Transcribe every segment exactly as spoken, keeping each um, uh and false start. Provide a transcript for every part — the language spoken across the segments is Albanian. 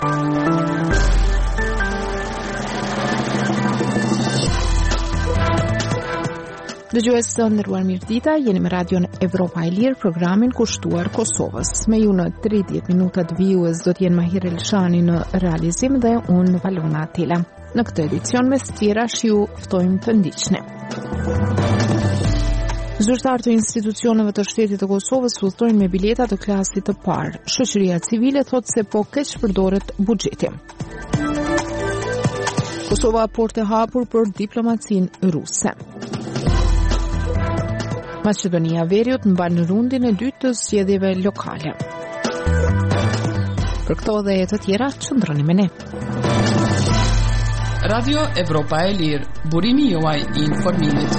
Dëgjues të nderuar, mirëdita, jeni me Radion Evropa e Lirë, programin kushtuar Kosovës. Me ju në tridhjetë minutat vijues do të jenë Mahir Elshani në realizim dhe unë Valona Atila. Në këtë edicion mes tjera shiu ftojmë të ndiqni. Zyrtarë të institucioneve të shtetit të Kosovës udhtojnë me bileta të klasit të parë. Shoqëria civile thotë se po keq përdoret buxheti. Kosova porte hapur për diplomacinë ruse. Maqedonia Veriut mban rundin e dytë të zgjedhjeve lokale. Për këto dhe të tjera, qëndroni me ne. Radio Evropa e Lirë, burimi juaj i informimit.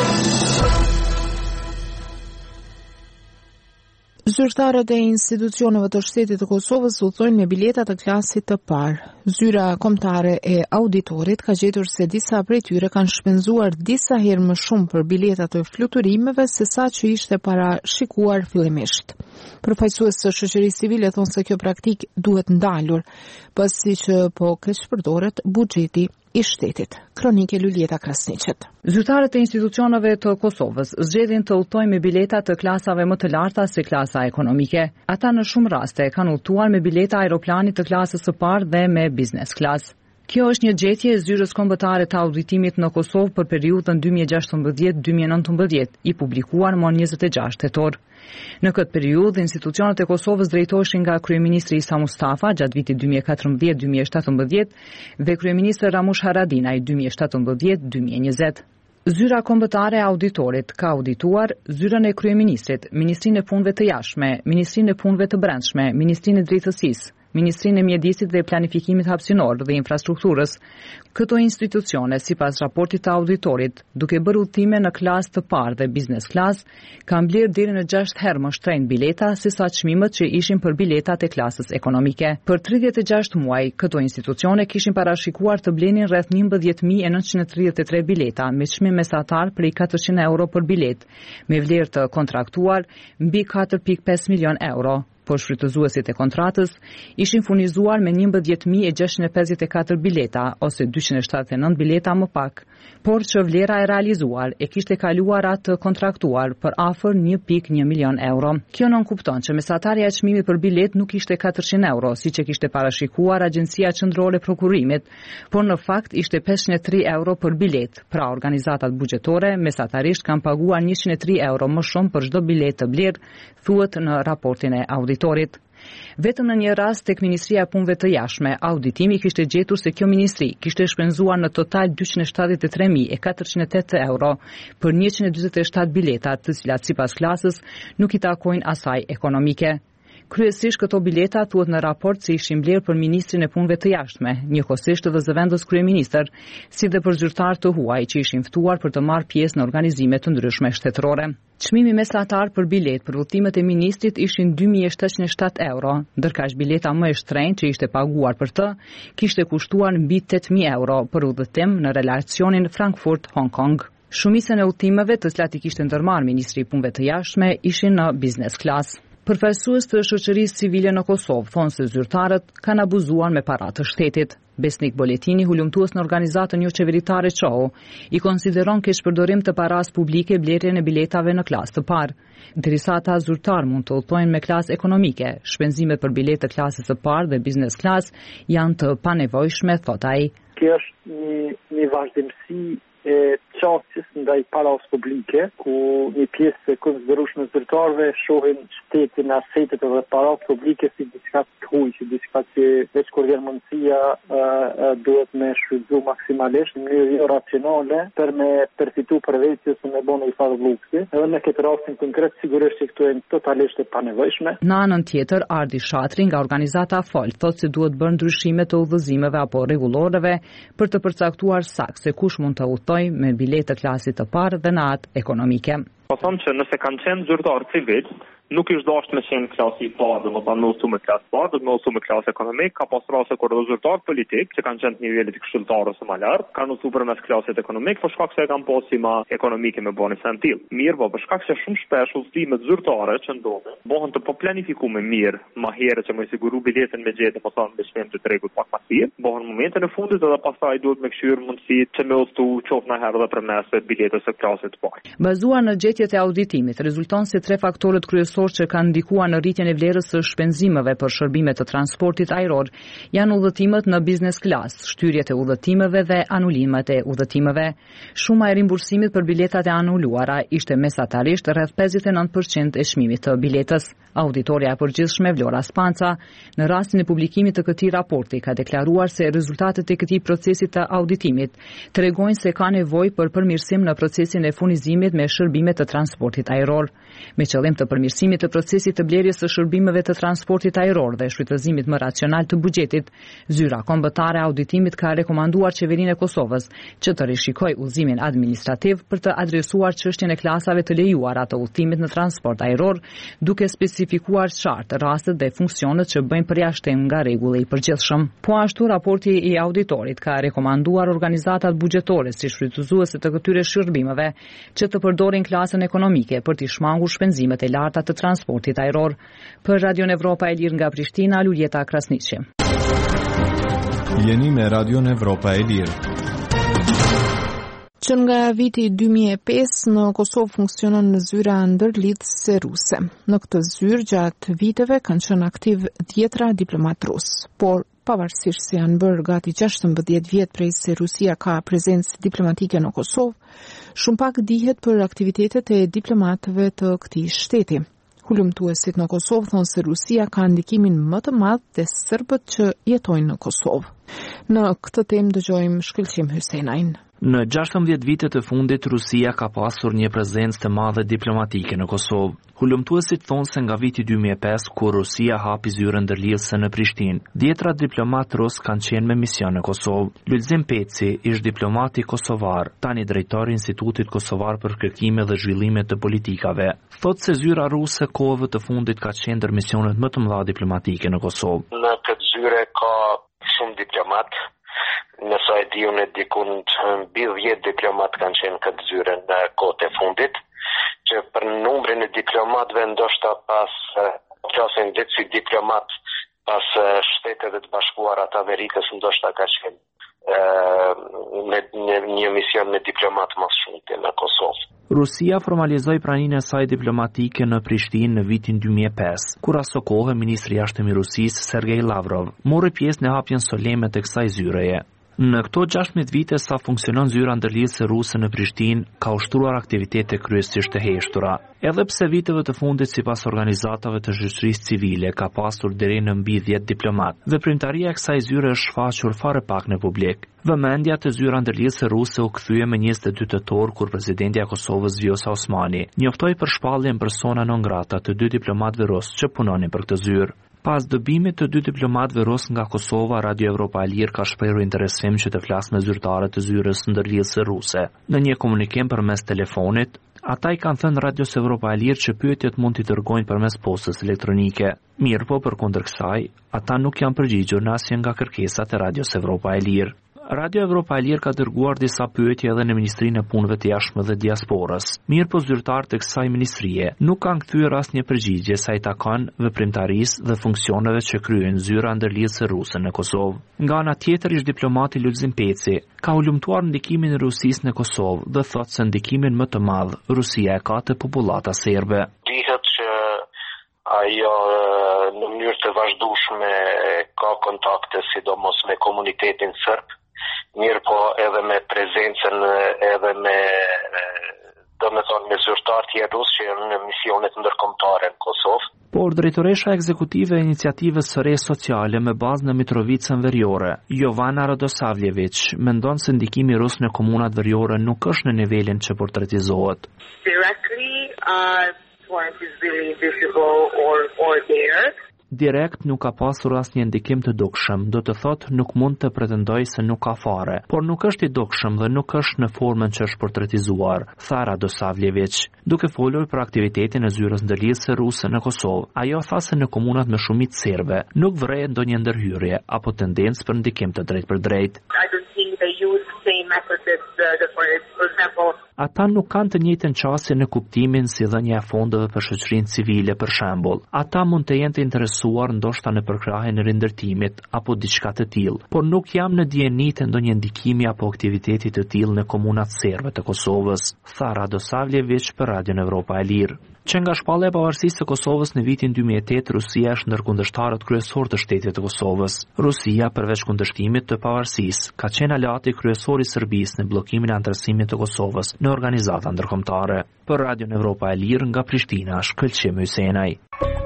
Zyrtarët e institucioneve të shtetit të Kosovës udhtojnë me bileta të klasit të parë. Zyra kombëtare e auditorit ka gjetur se disa prej tyre kanë shpenzuar disa herë më shumë për bileta të fluturimeve se sa që ishte parashikuar fillimisht. Përfaqësues të shoqërisë civile thonë se kjo praktikë duhet ndalur, pasi që po keq përdoret buxheti i shtetit. Kronike Lulieta Krasniqet. Zyrtarët e institucioneve të Kosovës zgjedhin të udhtojnë me bileta të klasave më të larta se klasa ekonomike. Ata në shumë raste kanë udhtuar me bileta aeroplanit të klasës së parë dhe me business class. Kjo është një gjetje e Zyrës Kombëtare të Auditimit në Kosovë për periudhën dy mijë e gjashtëmbëdhjetë deri në dy mijë e nëntëmbëdhjetë, i publikuar më njëzet e gjashtë tetor. Në këtë periudhë, institucionet e Kosovës drejtoheshin nga kryeministri Isa Mustafa gjatë vitit dy mijë e katërmbëdhjetë deri në dy mijë e shtatëmbëdhjetë dhe kryeministri Ramush Haradinaj dy mijë e shtatëmbëdhjetë deri në dy mijë e njëzet. Zyra kombëtare e auditorit ka audituar zyrën e kryeministrit, Ministrinë e Punëve të Jashtme, Ministrinë e Punëve të Brendshme, Ministrinë e Drejtësisë, Ministrinë e Mjedisit dhe Planifikimit Hapësinor dhe Infrastrukturës. Këto institucione, sipas raportit të auditorit, duke bërë udhëtime në klasë të parë dhe business class, kanë blerë deri në gjashtë herë më shtrenjtë bileta se sa çmimet që ishin për biletat e klasës ekonomike. Për tridhjetë e gjashtë muaj, këto institucione kishin parashikuar të blenin rreth njëmbëdhjetë mijë e nëntëqind e tridhjetë e tre bileta me çmim mesatar prej katërqind euro për bilet, me vlerë të kontraktuar mbi katër pikë pesë milion euro. Por shfrytëzuesit e kontratës ishin furnizuar me njëmbëdhjetë mijë e gjashtëqind e pesëdhjetë e katër bileta ose dyqind e shtatëdhjetë e nëntë bileta më pak, por që vlera e realizuar e kishte kaluar atë kontraktuar për afër një pikë një milion euro. Kjo nën kupton që mesatarja e çmimit për bilet nuk ishte katërqind euro, siç e kishte parashikuar Agjencia Qendrore e Prokurimit, por në fakt ishte pesëqind e tre euro për bilet. Pra organizatat buxhetore mesatarisht kanë paguar njëqind e tre euro më shumë për çdo bilet të blerë, thuhet në raportin e auditorit. Vetëm në një rast tek Ministria e Punëve të Jashtme, auditimi kishte gjetur se kjo ministri kishte shpenzuar në total dyqind e shtatëdhjetë e tre mijë e katërqind e tetë euro për njëqind e dyzet e shtatë bileta, të cilat sipas klasës nuk i takojnë asaj ekonomike. Kryesisht këto bileta thuhet në raport se ishin blerë për Ministrin e Punëve të Jashtme, njëkohësisht edhe zëvendës kryeministër, si dhe për zyrtar të huaj që ishin ftuar për të marrë pjesë në organizime të ndryshme shtetërore. Çmimi mesatar për bilet për udhëtimet e ministrit ishin dy mijë e shtatëqind e shtatë euro, ndërkaq bileta më e shtrenjtë që ishte paguar për të kishte kushtuar mbi tetë mijë euro për udhëtim në relacionin Frankfurt-Hong Kong. Shumicën e udhëtimeve të cilat i kishte ndërmarrë Ministri i Punëve të Jashtme ishin në business class. Përfaqësues të shoqërisë civile në Kosovë thonë se zyrtarët kanë abuzuar me paratë të shtetit. Besnik Boletini, hulumtues në organizatën jo qeveritare Q O, i konsideron keqpërdorim të parasë publike blerjen e biletave në klasë të parë. Derisa ata zyrtar mund të udhtojnë me klasë ekonomike, shpenzimet për biletë të klasës së parë dhe business class janë të panevojshme, thot ai. Kjo është një, një vazhdimsi e qasjes ndaj parasë publike, ku një pjesë e konsiderueshme zyrtarëve shohin shtetin, asetet dhe parasë publike si diçka të huaj, si diçka që veç kur vjen mundësia duhet me shfrytëzu maksimalisht në mënyrë jo racionale për me përfitu për vetë ose me bënë një farë luksi. Edhe në këtë rastin konkret sigurisht që këto janë totalisht e panevojshme. Në anën tjetër, Ardi Shatri nga organizata Fol thotë se duhet bërë ndryshime të udhëzimeve apo rregulloreve për të përcaktuar saktë se kush mund të udhtoj me biletë të klasit të parë dhe në atë ekonomike. Po thonë që nëse kanë qenë zyrtar civil nuk ishte dashur me qenë klasi i parë, domethënë me usu me klasë parë, do me usu me klasë ekonomik, ka pas raste kur rezultat politik që kanë qenë në nivelit të këshilltarës së më lart, kanë usu përmes klasit ekonomik, por shkak se e kanë pas si ma ekonomike me bani sentil. Mirë, po për shkak se shumë shpesh udhëtimet zyrtare që ndodhin, bëhen të pa planifikuar mirë, më herë që më siguru biletën me gjetë, po thonë me shpem të tregut pak më thirr, bëhen momentin e fundit edhe pastaj duhet me kshir mundësi që me udhëtu qoftë në herë dhe përmes biletës së klasit të parë. Bazuar në gjetjet e auditimit, rezulton se tre faktorët kryesorë që kanë ndikuar në rritjen e vlerës së shpenzimeve për shërbime të transportit ajror janë udhëtimet në business class, shtyrjet e udhëtimeve dhe anulimet e udhëtimeve. Shuma e rimbursimit për biletat e anuluara ishte mesatarisht rreth pesëdhjetë e nëntë përqind e çmimit të biletës. Auditorja e përgjithshme Vlora Spanca, në rastin e publikimit të këtij raporti, ka deklaruar se rezultatet e këtij procesi të auditimit tregojnë se ka nevojë për përmirësim në procesin e furnizimit me shërbime të transportit ajror. Me qëllim të përmirësimit të procesit të blerjes së shërbimeve të transportit ajror dhe shfrytëzimit më racional të buxhetit, zyra kombëtare e auditimit ka rekomanduar qeverinë e Kosovës që të rishikojë udhëzimin administrativ për të adresuar çështjen e klasave të lejuara të udhëtimit në transport ajror, duke specifikuar qartë rastet dhe funksionet që bëjnë përjashtim nga rregulli i përgjithshëm. Po ashtu, raporti i auditorit ka rekomanduar organizatat buxhetore si shfrytëzuese të këtyre shërbimeve që të përdorin klasën ekonomike për të shmangur shpenzimet e larta të transportit ajror. Për Radion Evropa e Lirë nga Prishtina, Luljeta Krasniqi. Jeni me Radion Evropa e Lirë. Që nga viti dy mijë e pesë në Kosovë funksionon zyra ndërlidhëse ruse. Në këtë zyrë gjatë viteve kanë qenë aktiv dhjetra diplomat rus, por pavarësisht se janë bërë gati gjashtëmbëdhjetë vjet prej se Rusia ka prezencë diplomatike në Kosovë, shumë pak dihet për aktivitetet e diplomatëve të këtij shteti. Hulumtuesit në Kosovë thonë se Rusia ka ndikimin më të madh te serbët që jetojnë në Kosovë. Në këtë temë dëgjojmë Shkëlqim Hysenajin. Në gjashtëmbëdhjetë vitet e fundit, Rusia ka pasur një prezencë të madhe diplomatike në Kosovë. Hulumtuesit thonë se nga viti dy mijë e pesë, kur Rusia hapi zyrën ndërlidhëse në Prishtinë, dhjetra diplomat rus kanë qenë me mision në Kosovë. Lulzim Peci ish diplomati kosovar, tani drejtori i Institutit Kosovar për kërkime dhe zhvillime të politikave. Thotë se zyra ruse kohëve të fundit ka qenë ndër misionet më të mëdha diplomatike në Kosovë. Në këtë zyre ka shumë diplomat. Nësa e di unë dikun mbi dhjetë diplomat kanë qenë këtë zyre në kohët e fundit, që për numrin e diplomatëve ndoshta pas qasin dhe si diplomat pas Shteteve të Bashkuara të Amerikës ndoshta ka qenë me një mision me diplomat më shumë në Kosovë. Rusia formalizoi praninë e saj diplomatike në Prishtinë në vitin dy mijë e pesë, kur aso kohë ministri i jashtëm i Rusisë Sergej Lavrov morri pjesë në hapjen solene të kësaj zyreje. Në këto gjashtëdhjetë vite sa funksionon zyra ndërlidhëse ruse në Prishtinë, ka ushtruar aktivitete kryesisht të heshtura. Edhe pse viteve të fundit sipas organizatave të shoqërisë civile ka pasur deri në mbi dhjetë diplomat, veprimtaria e kësaj zyre është shfaqur fare pak në publik. Vëmendja te zyra ndërlidhëse ruse u kthye më njëzet e dy tetor kur presidenti i Kosovës Vjosa Osmani njoftoi për shpalljen persona non grata të dy diplomatëve rus që punonin për këtë zyrë. Pas dëbimit të dy diplomatëve rus nga Kosova, Radio Evropa e Lirë ka shprehur interesim që të flasë me zyrtarët të zyrës ndërlidhëse ruse. Në një komunikim përmes telefonit, ata i kanë thënë Radios Evropa e Lirë që pyetjet mund t'i dërgojnë përmes postës elektronike. Mirë po, përkundër kësaj, ata nuk janë përgjigjur në asnjë nga kërkesat e Radios Evropa e Lirë. Radio Evropa e Lirë ka dërguar disa pyetje edhe në Ministrinë e Punëve të Jashtme dhe Diasporës. Mirë po, zyrtarët e kësaj ministrie nuk kanë kthyer asnjë përgjigje sa i takon veprimtarisë dhe funksioneve që kryen zyra ndërlidhëse ruse në Kosovë. Nga ana tjetër, ish diplomati Lulzim Peci ka ulumtuar ndikimin e Rusisë në Kosovë dhe thotë se ndikimin më të madh Rusia e ka te popullata serbe. Dihet që ajo në mënyrë të vazhdueshme ka kontakte sidomos me komunitetin serb. Mirë po edhe me prezencën edhe me do me thonë me zyrtarë tjerë rusë që janë në misionet ndërkombëtare në Kosovë. Por drejtoresha ekzekutive e iniciativës së re sociale me bazë në Mitrovicën Veriore, Jovana Radosavljević, mendon se ndikimi rus në komunat veriore nuk është në nivelin që portretizohet. Directly, uh, point is really visible or, or there. direkt nuk ka pasur asnjë ndikim të dukshëm, do të thotë nuk mund të pretendoj se nuk ka fare, por nuk është i dukshëm dhe nuk është në formën që është portretizuar, tha Radosavljević, duke folur për aktivitetin e zyrës ndërlidhëse ruse në Kosovë. Ajo tha se në komunat me shumicë serbe nuk vret ndonjë ndërhyrje apo tendencë për ndikim të drejtë për drejtë. Ata nuk kanë të njëjtën qasje në kuptimin si dhënia e fondeve për shoqërinë civile për shembull. Ata mund të jenë të interesuar ndoshta në përkrahjen e rindërtimit apo diçka të tillë, por nuk jam në dijeni të ndonjë ndikimi apo aktiviteti të tillë në komunat serbe të Kosovës, tha Radosavljević për Radion Evropa e Lirë. Që nga shpallja e pavarësisë së Kosovës në vitin dy mijë e tetë, Rusia është ndër kundërshtarët kryesor të shtetit të Kosovës. Rusia, përveç kundërshtimit të pavarësisë, ka qenë aleati kryesor i Serbisë në bllokimin e anëtarësimit të Kosovës në organizata ndërkombëtare. Për Radion Evropa e Lirë nga Prishtina, Shkëlqim Hysenaj.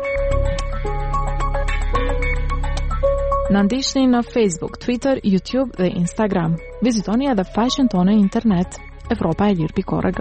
Na ndiqni në Facebook, Twitter, YouTube dhe Instagram. Vizitoni edhe faqen tonë internet evropa e lirë pikë org.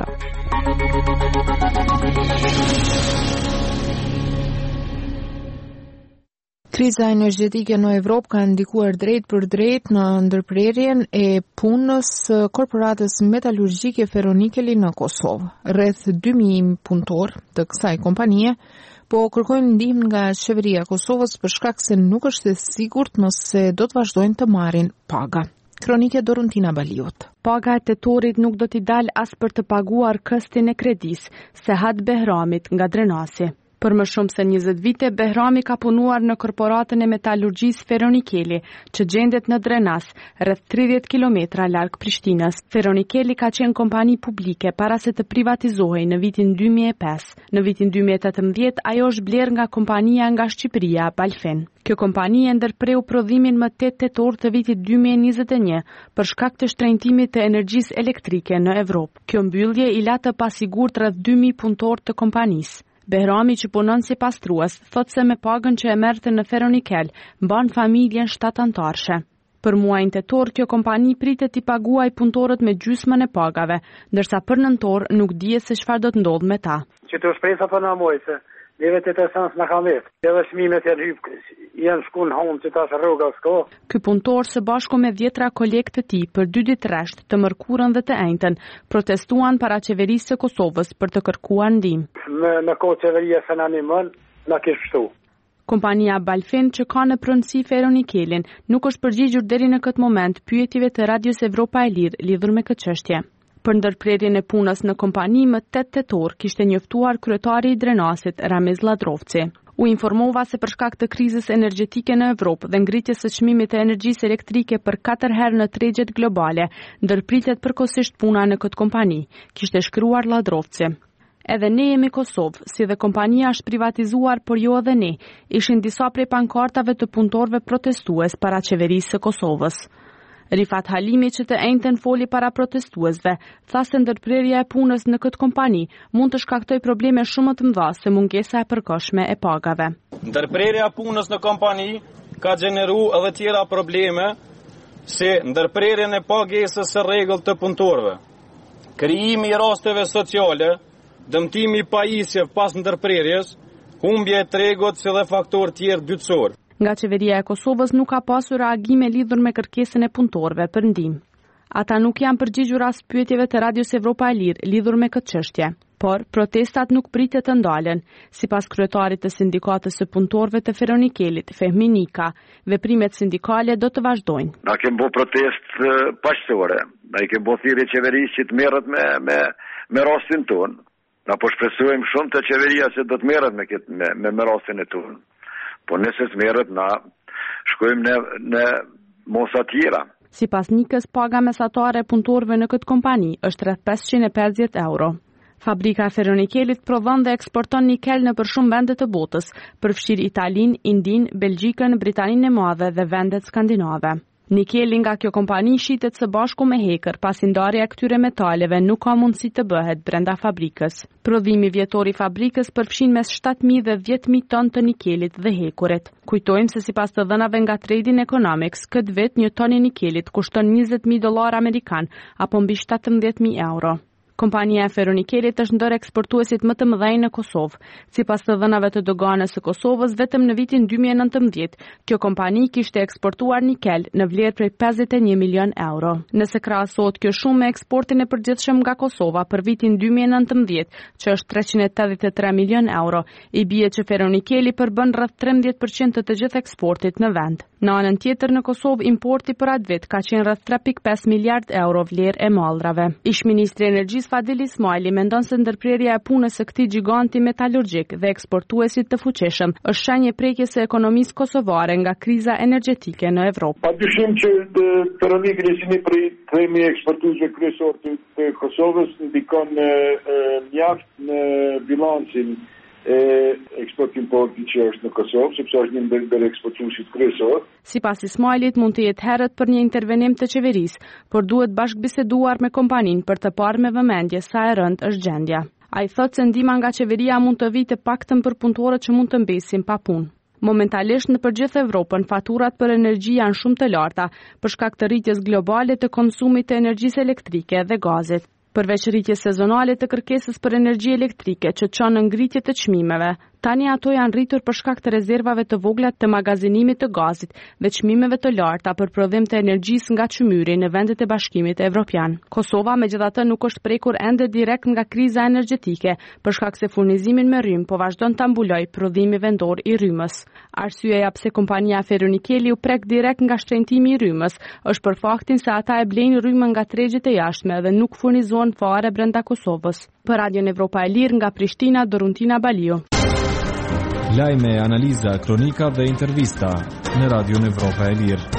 Kriza energjetike në Evropë ka ndikuar drejt për drejt në ndërprerjen e punës së korporatës metalurgjike Ferronikeli në Kosovë. Rreth dy mijë punëtorë të kësaj kompanie po kërkojnë ndihmë nga qeveria e Kosovës për shkak se nuk është e sigurt nëse do të vazhdojnë të marrin paga. Kronike Doruntina Baliut. Paga e tetorit nuk do t'i dal as për të paguar këstin e kredis, Sehat Behramit nga Drenasi. Për më shumë se njëzet vite, Behrami ka punuar në korporatën e metalurgjisë Ferronikeli, që gjendet në Drenas, rreth tridhjetë kilometra larg Prishtinës. Ferronikeli ka qenë kompani publike para se të privatizohej në vitin dy mijë e pesë. Në vitin dy mijë e tetëmbëdhjetë, ajo është bler nga kompania nga Shqipëria, Balfen. Kjo kompani e ndërpreu prodhimin më tetë tetor të vitit dy mijë e njëzet e një për shkak të shtrëngtimit të energjisë elektrike në Evropë. Kjo mbyllje i la të pasigurt rreth dy mijë punëtorë të kompanisë. Behrami, që punon si pastrues, thot se me pagën që e merrte në Ferronikel mban familjen shtatantarshe. Për muajin tetor, kjo kompani pritet t'i paguaj punëtorët me gjysmën e pagave, ndërsa për nëntor nuk dihet se çfarë do të ndodhë me ta. Që të shpresa po na moj se neve të të sens në kamet. Edhe shmimet janë hyp, janë shku në homë që ta shë rruga s'ko. Ky punëtor së bashku me dhjetra kolegë të tij për dy ditë rresht, të mërkurën dhe të enjtën, protestuan para qeverisë së Kosovës për të kërkuar ndihmë. Në në kohë qeveria se na nimon, na kish pështu. Kompania Balfen, që ka në pronësi Ferronikelin, nuk është përgjigjur deri në këtë moment pyetjeve të Radios Evropa e Lirë lidhur me këtë çështje. Për ndërprerjen e punës në kompani më tetë tetor kishte njoftuar kryetari i Drenasit, Ramiz Ladrovci. U informova se për shkak të krizës energjetike në Evropë dhe ngritjes së çmimit të energjisë elektrike për katër herë në tregjet globale, ndërpritet përkohësisht puna në këtë kompani, kishte shkruar Ladrovci. Edhe ne jemi Kosovë, si dhe kompania është privatizuar, por jo edhe ne, ishin disa prej pankartave të punëtorëve protestues para qeverisë së Kosovës. Rifat Halimi, që të enjtën foli para protestuesve, tha se ndërprerja e punës në këtë kompani mund të shkaktoj probleme shumë të mëdha se mungesa e përkohshme e pagave. Ndërprerja e punës në kompani ka gjeneru edhe tjera probleme, si ndërprerjen e pagesës së rregullt të punëtorëve, krijimi i rasteve sociale, dëmtimi i pajisjeve pas ndërprerjes, humbje e tregut si dhe faktorë tjerë dytësor. Nga qeveria e Kosovës nuk ka pasur reagime lidhur me kërkesën e punëtorëve për ndihmë. Ata nuk janë përgjigjur as pyetjeve të Radios Evropa e Lirë lidhur me këtë çështje, por protestat nuk pritet të ndalen. Sipas kryetarit të sindikatës së punëtorëve të Ferronikelit, Fehmi Nika, veprimet sindikale do të vazhdojnë. Na kemi bërë protestë paqësore, na i kemi bërë thirrje qeverisë që të merret me me me rastin ton. Na po shpresojmë shumë te qeveria se do të merret me këtë me, me, me rastin e ton. Po nëse s'merret na shkojmë në në mosa tjera. Sipas Nikës, paga mesatare e punëtorëve në këtë kompani është rreth pesëqind e pesëdhjetë euro. Fabrika e Ferronikelit prodhon dhe eksporton nikel në për shumë vende të botës, përfshirë Italinë, Indinë, Belgjikën, Britaninë e Madhe dhe vendet skandinave. Nikeli nga kjo kompani shitet së bashku me hekër, pasi ndarja e këtyre metaleve nuk ka mundësi të bëhet brenda fabrikës. Prodhimi vjetor i fabrikës përfshin mes shtatë mijë dhe dhjetë mijë ton të nikelit dhe hekurit. Kujtojmë se sipas të dhënave nga Trading Economics, këtë vit një ton i nikelit kushton njëzet mijë dollar amerikan apo mbi shtatëmbëdhjetë mijë euro. Kompania e Feronikelit është ndër eksportuesit më të mëdhenj në Kosovë. Sipas të dhënave të doganës së Kosovës, vetëm në vitin dy mijë e nëntëmbëdhjetë, kjo kompani kishte eksportuar nikel në vlerë prej pesëdhjetë e një milion euro. Nëse krahasohet kjo shumë me eksportin e përgjithshëm nga Kosova për vitin dy mijë e nëntëmbëdhjetë, që është treqind e tetëdhjetë e tre milion euro, i bie që Feronikeli përbën rreth trembëdhjetë përqind të të gjithë eksportit në vend. Në anën tjetër, në Kosovë importi për atë vit ka qenë rreth tre pikë pesë miliard euro vlerë e mallrave. Ish ministri i Energjisë Fadil Ismaili mendon se ndërprerja e punës së këtij giganti metalurgjik dhe eksportuesit të fuqishëm është shenjë prekjes së ekonomisë kosovare nga kriza energjetike në Evropë. Padyshim që Feronikeli si një prej tremi eksportuesve kryesor të, të Kosovës ndikon mjaft në bilancin e eksport-importi që është në Kosovë, sepse është një ndër eksportuesit kryesor. Sipas Ismailit, mund të jetë herët për një intervenim të qeverisë, por duhet bashkëbiseduar me kompaninë për të parë me vëmendje sa e rëndë është gjendja. Ai thotë se ndihma nga qeveria mund të vijë të paktën për punëtorët që mund të mbesin pa punë. Momentalisht në përgjithë Evropën faturat për energji janë shumë të larta për shkak të rritjes globale të konsumit të energjisë elektrike dhe gazit. Përveç rritjes sezonale të kërkesës për energji elektrike që çon në ngritje të çmimeve, tani ato janë rritur për shkak të rezervave të vogla të magazinimit të gazit dhe çmimeve të larta për prodhim të energjisë nga çmyri në vendet e Bashkimit Evropian. Kosova megjithatë nuk është prekur ende direkt nga kriza energjetike për shkak se furnizimin me rrymë po vazhdon ta mbulojë prodhimi vendor i rrymës. Arsyeja pse kompania Feronikeli u prek direkt nga shtrenjtimi i rrymës është për faktin se ata e blejnë rrymën nga tregjet e jashtme dhe nuk furnizohen fare brenda Kosovës. Për Radion Evropa e Lirë nga Prishtina, Doruntina Baliu. Lajme, analiza, kronika dhe intervista në Radion Evropa e Lirë.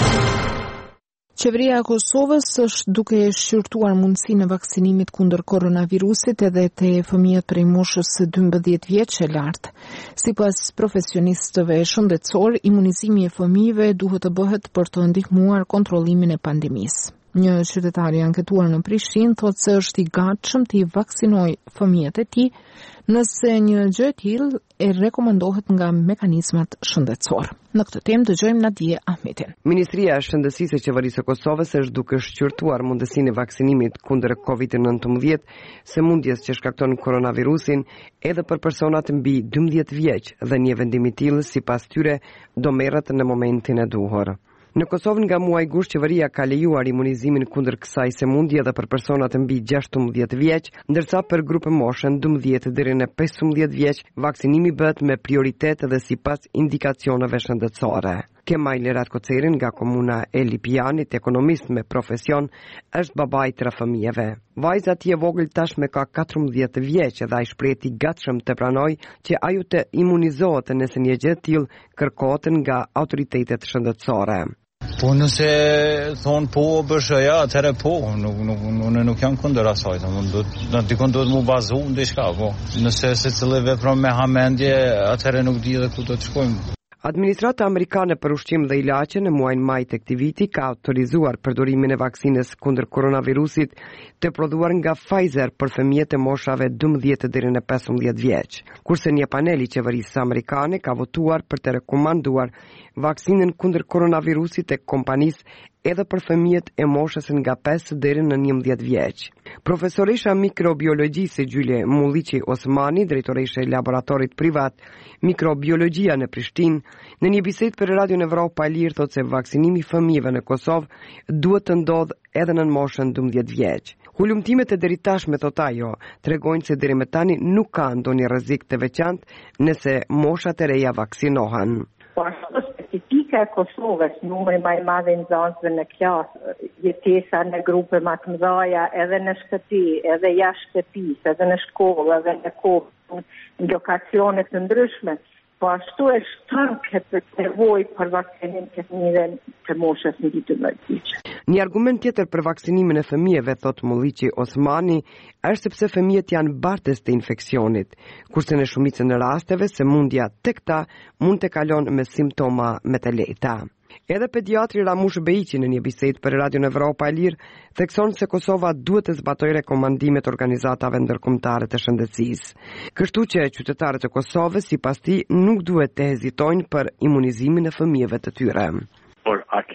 Qeveria e Kosovës është duke shqyrtuar mundësinë e vaksinimit kundër koronavirusit edhe te fëmijët prej moshës së dymbëdhjetë vjeç e lartë. Sipas profesionistëve shëndetësor, imunizimi i fëmijëve duhet të bëhet për të ndihmuar kontrollimin e pandemisë. Një qytetar i anketuar në Prishtinë thotë se është i gatshëm të i vaksinojë fëmijët e tij nëse një gjë e tillë e rekomandohet nga mekanizmat shëndetësor. Në këtë temë dëgjojmë Nadije Ahmetin. Ministria e Shëndetësisë e Qeverisë së Kosovës është duke shqyrtuar mundësinë e vaksinimit kundër kovid nëntëmbëdhjetë, sëmundjes që shkakton koronavirusin, edhe për personat mbi dymbëdhjetë vjeç dhe një vendim i tillë sipas tyre do merret në momentin e duhur. Në Kosovë nga muaji gusht qeveria ka lejuar imunizimin kundër kësaj sëmundje edhe për personat mbi gjashtëmbëdhjetë vjeç, ndërsa për grupin moshën dymbëdhjetë deri në pesëmbëdhjetë vjeç vaksinimi bëhet me prioritet dhe sipas indikacioneve shëndetësore. Kemal Ratkocerin nga komuna e Lipianit, ekonomist me profesion, është baba i tre fëmijëve. Vajza e tij e vogël tashmë ka katërmbëdhjetë vjeç dhe ai shpreh i gatshëm të pranojë që ajo të imunizohet nëse një gjë e tillë kërkohet nga autoritetet shëndetësore. Po nëse thonë po bëshëja, atëre po, nuk, nuk, nuk, nuk jam kundër asaj, në dikon duhet mu bazu në diçka, po. Nëse se cili vepron me hamendje, atëre nuk di dhe ku do të shkojmë. Administrata amerikane për ushqim dhe ilaçe në muajin maj të këtij viti ka autorizuar përdorimin e vaksinës kundër koronavirusit të prodhuar nga Pfizer për fëmijët e moshave dymbëdhjetë deri në pesëmbëdhjetë vjeç, kurse një panel i qeverisë amerikane ka votuar për të rekomanduar vaksinën kundër koronavirusit e kompanisë edhe për fëmijët e moshës nga pesë deri në njëmbëdhjetë vjeç. Profesoresha mikrobiologjisë Gjyle Mulliqi Osmani, drejtoresha e laboratorit privat Mikrobiologjia në Prishtinë, në një bisedë për Radion Evropa e Lirë thotë se vaksinimi i fëmijëve në Kosovë duhet të ndodhë edhe në moshën dymbëdhjetë vjeç. Hulumtimet e deri tashme, thot ajo, tregojnë se deri më tani nuk ka ndonjë rrezik të veçantë nëse moshat e reja vaksinohen. Specifika e Kosovës, numri më i madh i nxënësve në klasë, jetesa në grupe më të mëdha, edhe në shtëpi, edhe jashtë shtëpisë, edhe në shkollë, edhe në kohë, në lokacione të ndryshme. Po ashtu e shton këtë nevojë për vaksinim të fëmijëve të moshës mbi dymbëdhjetë vjeç. Një argument tjetër për vaksinimin e fëmijëve, thot Mulliqi Osmani, është sepse fëmijët janë bartës të infeksionit, kurse në shumicën e rasteve sëmundja tek ta mund të kalon me simptoma më të lehta. Edhe pediatri Ramush Bejiqi në një bisedë për Radion Evropa e Lirë thekson se Kosova duhet të zbatojë rekomandimet organizatave ndërkombëtare të shëndetësisë. Kështu që qytetarët e Kosovës sipas tij nuk duhet të hezitojnë për imunizimin e fëmijëve të tyre. Por a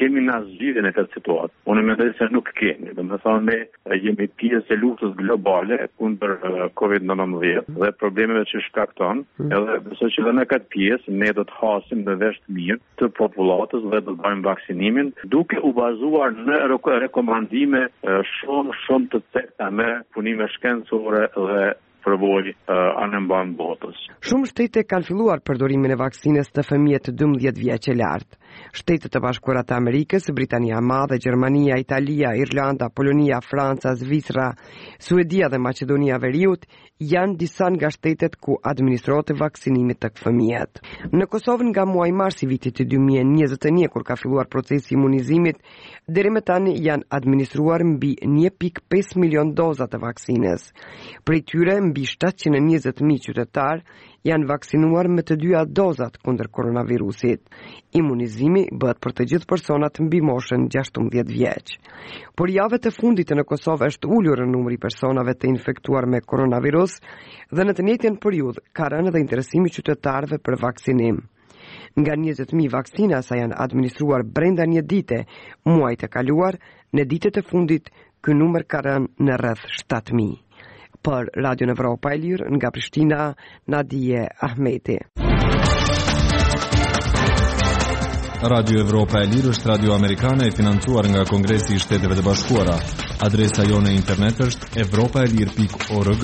kemi na zgjidhjen e këtë situatë. Unë mendoj se nuk kemi. Domethënë ne jemi pjesë e luftës globale kundër kovid nëntëmbëdhjetë dhe problemeve që shkakton. Edhe besoj që edhe në këtë pjesë ne do të hasim në vesh të mirë të popullatës dhe do të bëjmë vaksinimin duke u bazuar në rekomandime shumë shumë të cekta me punime shkencore dhe përvoj uh, anë mban botës. Shumë shtete kanë filluar përdorimin e vaksinës të fëmijëve të dymbëdhjetë vjeç e lartë. Shtetet e Bashkuara të Amerikës, Britania e Madhe, Gjermania, Italia, Irlanda, Polonia, Franca, Zvicra, Suedia dhe Maqedonia e Veriut janë disa nga shtetet ku administrohet vaksinimi tek fëmijët. Në Kosovë nga muaji mars i vitit të dy mijë e njëzet e një kur ka filluar procesi i imunizimit, deri më tani janë administruar mbi një pikë pesë milion doza të vaksinës. Prej tyre mbi shtatëqind e njëzet mijë qytetar janë vaksinuar me të dyja dozat kundër koronavirusit. Imunizimi bëhet për të gjithë personat mbi moshën gjashtëmbëdhjetë vjeç. Por javët e fundit në Kosovë është ulur numri i personave të infektuar me koronavirus dhe në të njëjtën periudhë ka rënë edhe interesimi i qytetarëve për vaksinim. Nga njëzet mijë vaksina sa janë administruar brenda një dite, muajt e kaluar, në ditët e fundit ky numër ka rënë në rreth shtatë mijë. Për Radio Evropa e Lirë nga Prishtina, Nadije Ahmeti. Radio Evropa e Lirë është radio amerikane e financuar nga Kongresi i Shteteve të Bashkuara. Adresa jone e internet është evropaelir pikë org.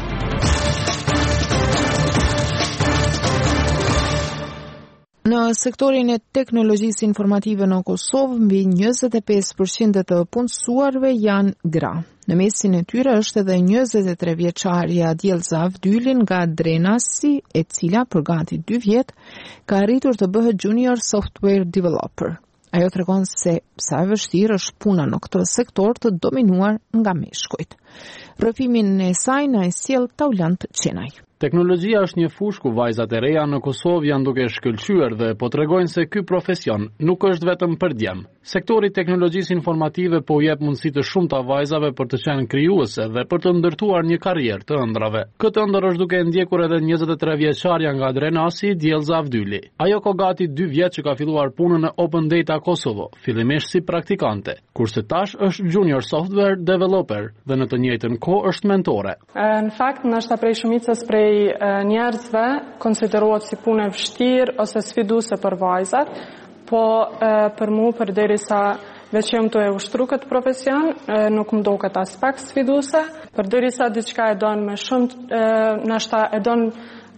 Në sektorin e teknologjisë informative në Kosovë, mbi njëzet e pesë përqind të punësuarve janë gra. Në mesin e tyre është edhe njëzet e tre vjeçaria Djelza Avdylin nga Drenasi, e cila për gati dy vjet ka arritur të bëhet junior software developer. Ajo tregon se sa e vështirë është puna në këtë sektor të dominuar nga meshkujt. Rrëfimin e saj na e sjell Taulant Qenaj. Teknologjia është një fushë ku vajzat e reja në Kosovë janë duke shkëlqyer dhe po tregojnë se ky profesion nuk është vetëm për djem. Sektori i teknologjisë informative po jep mundësi të shumta vajzave për të qenë krijuese dhe për të ndërtuar një karrierë të ëndrave. Këtë ëndër është duke ndjekur edhe njëzet e tre vjeçarja nga Drenasi, Djelza Avdyli. Ajo ka gati dy vjet që ka filluar punën në Open Data Kosovo, fillimisht si praktikante, kurse tash është junior software developer dhe në të njëjtën kohë është mentore. Në fakt, ndoshta prej shumicës prej njerëzve konsiderohet si punë e vështirë ose sfiduese për vajzat, po për mu përderisa veç jam të e ushtru këtë profesion, nuk më do këtë aspekt sfiduese, përderisa diçka e don me shumë, ndoshta e don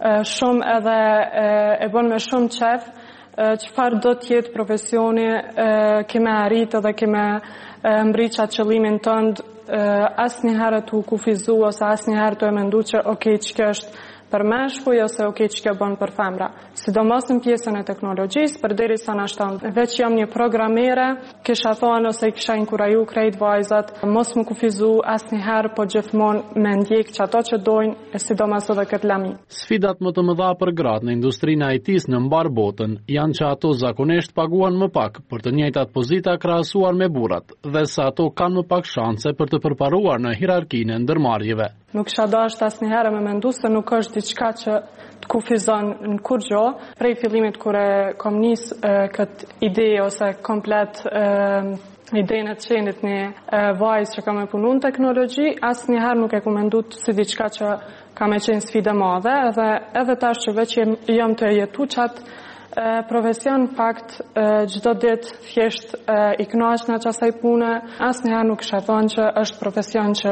shumë edhe e bën me shumë qef, çfarë do të jetë profesioni, kime arritë dhe kime mbrit qatë qëllimin tënd, asnjëherë të u kufizu ose asnjëherë të e mendu që ok, ç'kjo është për meshkuj ose ok, ç'kjo bën për femra. Sidomos në pjesën e teknologjisë, përderisa na shton veç jam një programere, kisha thonë ose kisha inkuraju krejt vajzat, mos më kufizu asnjëherë, po gjithmonë me ndjek që ato që dojnë, e sidomos edhe këtë lami. Sfidat më të mëdha për gratë në industrinë e I T-s në mbar botën janë që ato zakonisht paguan më pak për të njëjtat pozita krahasuar me burrat, dhe se ato kanë më pak shanse për të përparuar në hierarkinë e ndërmarrjeve. Nuk kisha dashur asnjëherë me mendu se nuk është diçka që të kufizon në kur gjo. Prej fillimit kur e kom nis e, këtë ide ose komplet e, idenë të qenit një e, vajzë që ka me punu në teknologji, asnjëherë nuk e ku mendu si diçka që ka me qenë sfide madhe, edhe, edhe tash që veç jem, jam të jetu qatë profesion, fakt, çdo ditë thjesht i kënaqesh në çasaj pune, asnjëherë nuk kisha thënë që është profesion që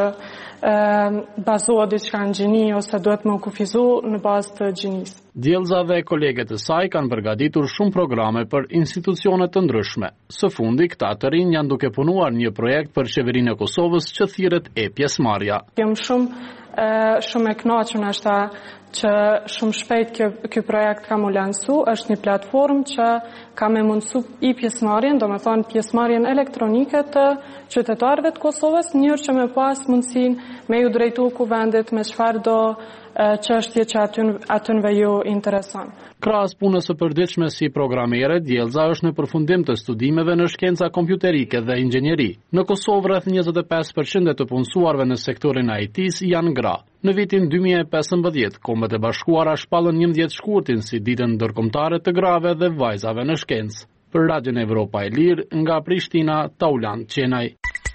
bazohet diçka në gjini ose duhet më kufizu në bazë të gjinisë. Djelza dhe kolegët e saj kanë përgatitur shumë programe për institucione të ndryshme. Së fundi, këta të rinj janë duke punuar një projekt për qeverinë e Kosovës që thirret e pjesëmarrja. Jam shumë shumë e kënaqur ashta që shumë shpejt kjo, kjo projekt ka mu lansu, është një platformë që ka me mundësu i pjesëmarrjen, do me thonë pjesëmarrjen elektronike të qytetarëve të Kosovës, njërë që me pas mundësin me ju drejtu kuvendit me çfarë do çështje që atyn, atynve ju intereson. Krahas punës së përditshme si programere, Djelza është në përfundim të studimeve në shkenca kompjuterike dhe inxhinieri. Në Kosovë rreth njëzet e pesë përqind të punësuarve në sektorin e I T-s janë gra. Në vitin dy mijë e pesëmbëdhjetë, Kombet e Bashkuara shpallën njëmbëdhjetë shkurtin si ditën ndërkombëtare të grave dhe vajzave në shkencë. Për Radion Evropa e Lirë, nga Prishtina, Taulant Qenaj.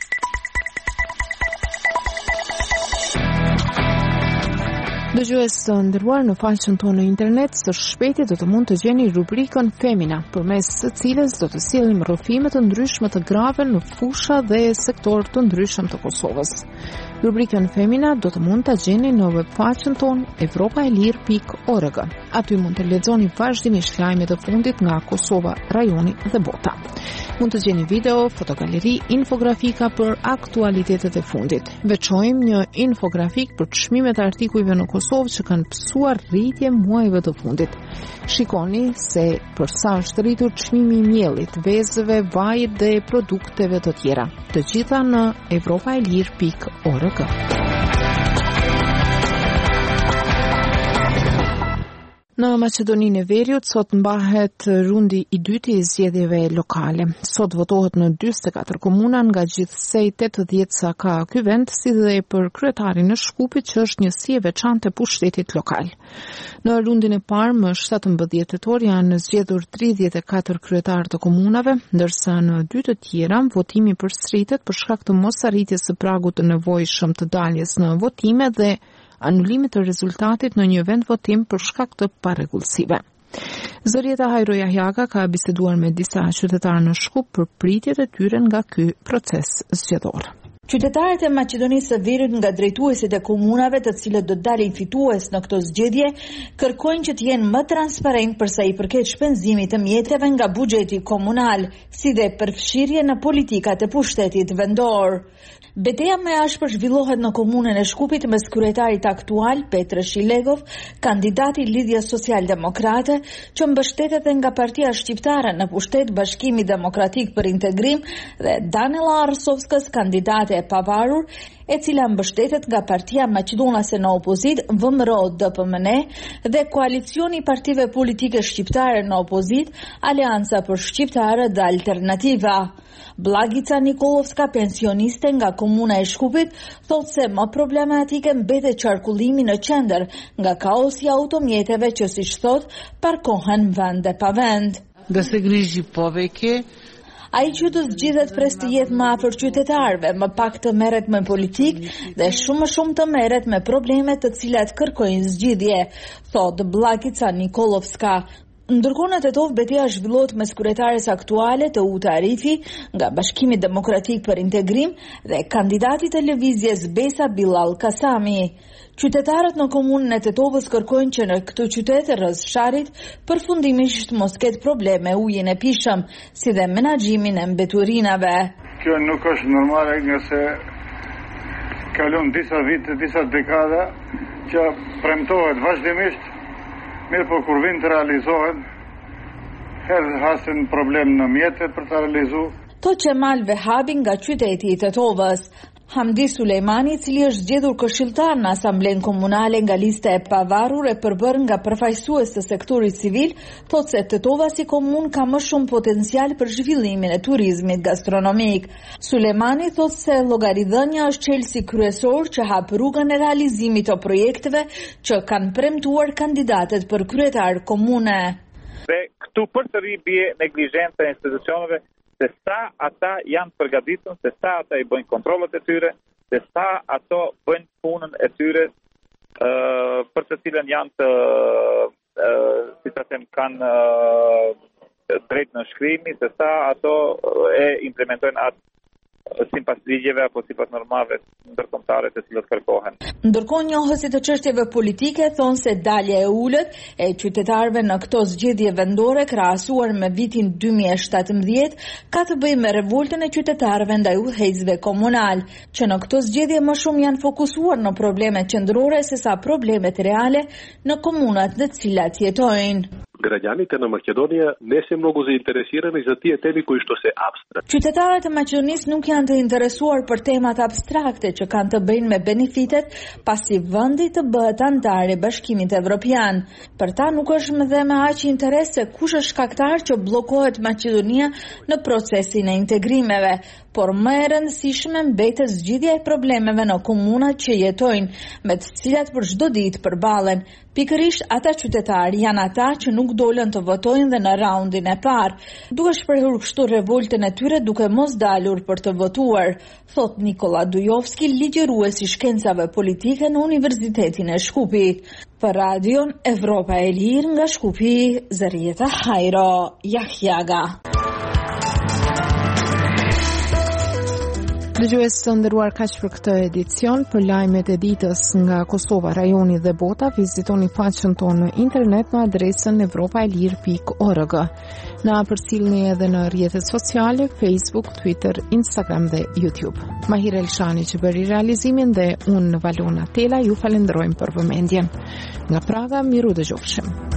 Dëgjues të nderuar, në faqen tonë në internet së shpejti do të mund të gjeni rubrikën Femina, përmes së cilës do të sjellim rrëfime të ndryshme të grave në fusha dhe sektor të ndryshëm të Kosovës. Rubrikën Femina do të mund të gjeni në webfaqen tonë evropaelir pikë org. Aty mund të lexoni vazhdimisht lajmet e fundit nga Kosova, rajoni dhe bota. Mund të gjeni video, fotogaleri, infografika për aktualitetet e fundit. Veçojmë një infografik për çmimet e artikujve në Kosovë që kanë pësuar rritje muajve të fundit. Shikoni se për sa është rritur çmimi i miellit, vezëve, vajit dhe produkteve të tjera. Të gjitha në evropaelir pikë org. Në Maqedoninë e Veriut sot mbahet rundi i dytë i zgjedhjeve lokale. Sot votohet në njëzet e katër komuna nga gjithsej tetëdhjetë sa ka ky vend, si dhe për kryetarin e Shkupit që është njësi e veçantë e pushtetit lokal. Në rundin e parë më shtatëmbëdhjetë tetor janë zgjedhur tridhjetë e katër kryetarë të komunave, ndërsa në dy të tjera votimi përsëritet për shkak të mosarritjes së pragut të nevojshëm të daljes në votime dhe anulimit të rezultatit në një vend votim për shkak të parregullsive. Zërieta Hajro Jahjaka ka biseduar me disa qytetarë në Shkup për pritjet e tyre nga ky proces zgjedhor. Qytetarët e Maqedonisë së Veriut nga drejtuesit e komunave të cilët do të dalin fitues në këtë zgjedhje kërkojnë që të jenë më transparent për sa i përket shpenzimit të mjeteve nga buxheti komunal, si dhe përfshirje në politikat e pushtetit vendor. Betejë më e ashpër zhvillohet në komunën e Shkupit mes kryetarit aktual Petr Shilegov, kandidati Lidhja Social-Demokrate, që mbështetet nga Partia Shqiptare në pushtet Bashkimi Demokratik për Integrim, dhe Danela Arsovskës, kandidate e pavarur, e cila mbështetet nga Partia Maqedonase në opozit V M R O D P M N dhe koalicioni i partive politike shqiptare në opozit, Aleanca për Shqiptare dhe Alternativa. Blagica Nikolovska, pensioniste nga komuna e Shkupit, thot se më problematike mbetet qarkullimi në qendër nga kaosi i automjeteve që, siç thot, parkohen vend e pa vend. Da se griji poveke. Ai që të zgjidhet pres të jetë më afër qytetarëve, më pak të merret me politik dhe shumë më shumë të merret me problemet të cilat kërkojnë zgjidhje, thot Blagica Nikolovska. Ndërkohë në Tetov betejë zhvillohet mes kryetares aktuale të Uta Arifi nga Bashkimi Demokratik për Integrim dhe kandidatit të lëvizjes Besa Bilal Kasami. Qytetarët në komunën e Tetovës kërkojnë që në këtë qytet rreth Sharit përfundimisht mos ketë probleme ujin e pishëm, si dhe menaxhimin e mbeturinave. Kjo nuk është normale, nëse kalon disa vite, disa dekada që premtohet vazhdimisht. Mirë, po kur vind të realizohet, herë hasin problem në mjetet për të realizu. To Qemal Vehabi nga qyteti i Tetovës. Hamdi Sulejmani, i cili është zgjedhur këshilltar në Asamblen Komunale nga lista e pavarur e përbërë nga përfaqësues të sektorit civil, thotë se Tetova si komunë ka më shumë potencial për zhvillimin e turizmit gastronomik. Sulejmani thotë se llogaridhënia është çelësi kryesor që hap rrugën e realizimit të projekteve që kanë premtuar kandidatët për kryetar komune. Dhe këtu përsëri bie neglizhenca e institucioneve, se sa ata janë përgatitur, se sa ata i bëjnë kontrollet e tyre, se sa ato bëjnë punën e tyre uh, për të cilën janë të, uh, si të them, kanë uh, drejt në shkrimi, se sa ato uh, e implementojnë atë sipas ligjeve apo sipas normave ndërkombëtare të cilët kërkohen. Ndërkohë njohësit të çështjeve politike thonë se dalja e ulët e qytetarëve në këto zgjedhje vendore krahasuar me vitin dy mijë e shtatëmbëdhjetë ka të bëjë me revoltën e qytetarëve ndaj udhëheqësve komunal, që në këto zgjedhje më shumë janë fokusuar në problemet qendrore sesa problemet reale në komunat në të cilat jetojnë. Građanite na Makedonija ne se mnogo zainteresirani za tije temi koji što se abstrakt. Qytetarët e Maqedonisë nuk janë të interesuar për temat abstrakte që kanë të bëjnë me benefitet pasi vendi të bëhet antar i Bashkimit Evropian. Për ta nuk është më dhe me aq interes se kush është shkaktar që bllokohet Maqedonia në procesin e integrimeve, por më e rëndësishme mbetet zgjidhja e problemeve në komunat që jetojnë, me të cilat për çdo ditë përballen, Pikërisht ata qytetarë janë ata që nuk dolën të votojnë dhe në raundin e parë, duke shprehur kështu revoltën e tyre duke mos dalur për të votuar, thot Nikola Dujovski, ligjërues i shkencave politike në Universitetin e Shkupit. Për radion Evropa e Lirë nga Shkupi, Zarieta Hajro, Jahjaga. Dëgjues të nderuar, kaq për këtë edicion. Për lajmet e ditës nga Kosova, rajoni dhe bota, vizitoni faqen tonë në internet në adresën evropaelir pikë org. Na përcjellni edhe në rrjetet sociale, Facebook, Twitter, Instagram dhe YouTube. Mahir Elshani që bëri realizimin dhe unë Valona Tela ju falenderojmë për vëmendjen. Nga Praga, miru dëgjofshim.